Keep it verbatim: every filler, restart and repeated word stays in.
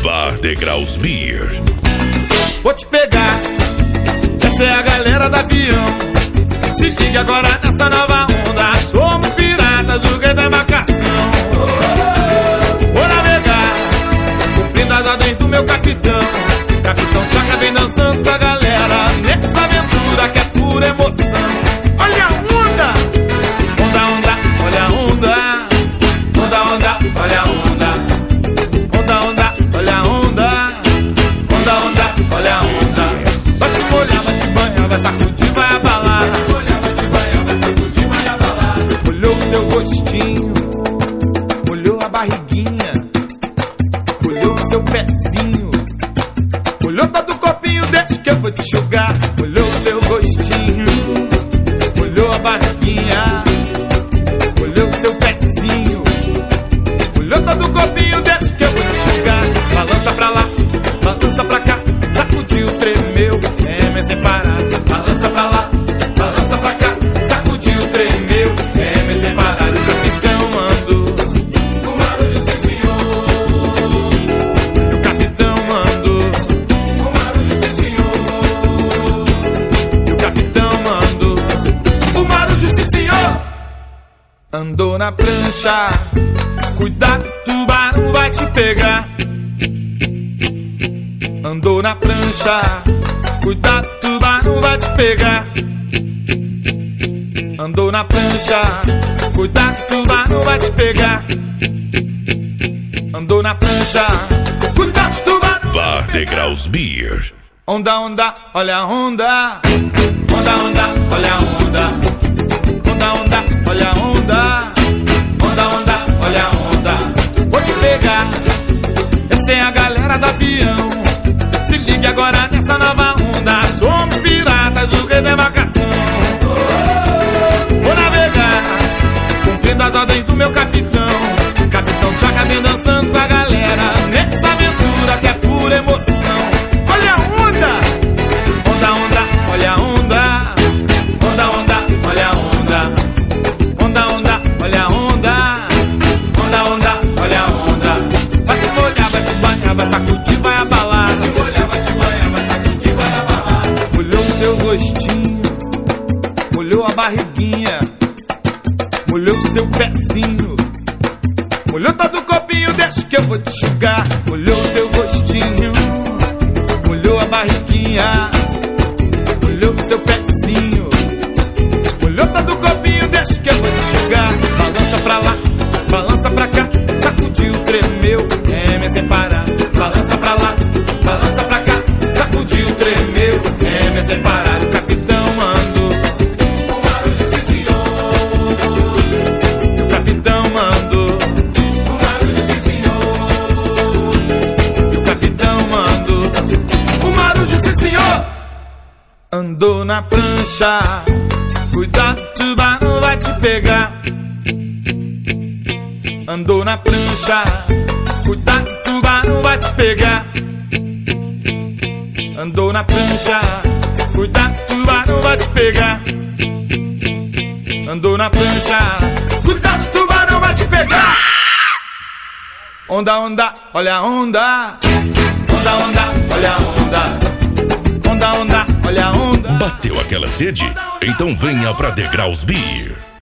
Bar Degraus Beer. Vou te pegar, essa é a galera do avião. Se liga agora nessa nova onda. Somos piratas do rei da embarcação. Vou navegar, cumprindo as ordens do meu capitão. Capitão Tchaca vem dançando com a galera nessa aventura que é pura emoção. Olha a onda, onda, onda, olha a onda. Onda, onda, olha a onda. Onda, onda, olha a onda. Onda, onda, olha a onda. Vai te molhar, vai te banhar, vai sacudir, vai abalar. Vai te molhar, vai te banhar, vai sacudir, vai abalar. Molhou o seu rostinho, molhou a barriguinha, molhou o seu pezinho, molhou todo o corpinho, deixa que eu vou te enxugar. Molhou o seu rostinho, molhou a barriguinha, molhou o seu pezinho, molhou todo o corpinho, deixa que eu vou te enxugar. Balança pra lá, balança pra cá, sacudiu, tremeu, é me separar. Balança pra lá, balança pra cá, sacudiu, tremeu, é me separar. O capitão mandou o barulho, sim senhor. O capitão mandou o barulho, sim senhor. O capitão mandou o barulho, sim senhor. Andou na prancha, cuidado, tubarão vai te pegar. Andou na prancha, cuidado, tubarão vai te pegar. Andou na prancha, cuidado, tubarão vai te pegar. Andou na prancha, cuidado, tubarão. Bar Degraus Beer. Onda, onda, olha a onda. Onda, onda, olha a onda. Onda, onda, olha a onda. Onda, onda, olha a onda. Vou te pegar, essa é a galera do avião. Se ligue agora nessa nova onda. Somos piratas do rei da embarcação. Vou navegar, cumprindo as ordens do meu capitão. Capitão Tchaca vem dançando com a galera nessa aventura que é pura emoção. Olha a onda, onda, onda, olha a onda. Onda, onda, olha a onda. Onda, onda, olha a onda. Onda, onda, olha a onda. Vai te molhar, vai te banhar, vai sacudir, vai abalar. Vai te molhar, vai te banhar, vai sacudir, vai abalar. Molhou o seu rostinho, molhou a barriguinha, molhou o seu pezinho, molhou todo o corpinho, deixa que eu vou te enxugar. Molhou o seu rostinho, molhou a barriguinha, molhou o seu pezinho, molhou todo o corpinho, deixa que eu vou te enxugar. Balança pra lá, balança pra cá, sacudiu, tremeu, é me separar. Balança pra lá, balança pra cá, sacudiu, tremeu, é me separar. O capitão mandou o barulho, sim senhor. O capitão mandou o barulho, sim senhor. O capitão mandou o barulho, sim senhor. Andou na prancha, cuidado, tubarão vai te pegar. Andou na prancha, cuidado, tubarão vai te pegar. Andou na prancha, cuidado, tubarão vai te pegar. Andou na prancha, cuidado, tubarão vai te pegar. Onda, onda, olha a onda. Onda, onda, olha a onda. Onda, onda, olha a onda. Bateu aquela sede? Então venha pra Degraus Beer.